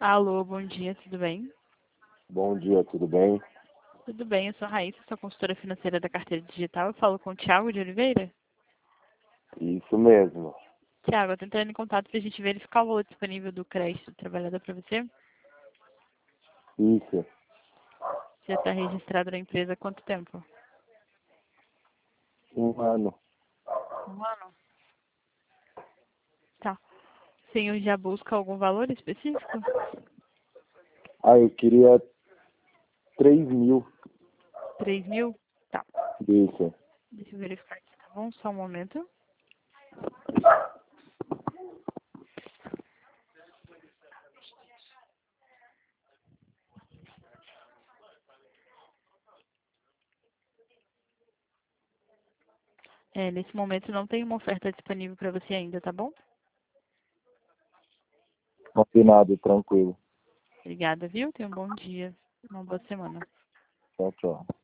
Alô, bom dia, tudo bem? Bom dia, tudo bem? Tudo bem, eu sou a Raíssa, sou consultora financeira da Carteira Digital. Eu falo com o Thiago de Oliveira. Isso mesmo. Thiago, eu tô entrando em contato pra gente verificar o valor disponível do crédito do trabalhador para você. Isso. Você está registrado na empresa há quanto tempo? Um ano. Um ano. Tá. O senhor já busca algum valor específico? Eu queria 3.000. 3.000? Tá. Isso. Deixa eu verificar aqui, tá bom? Só um momento. Nesse momento não tem uma oferta disponível para você ainda, tá bom? Combinado, tranquilo. Obrigada, viu? Tenha um bom dia. Uma boa semana. Tchau, tchau.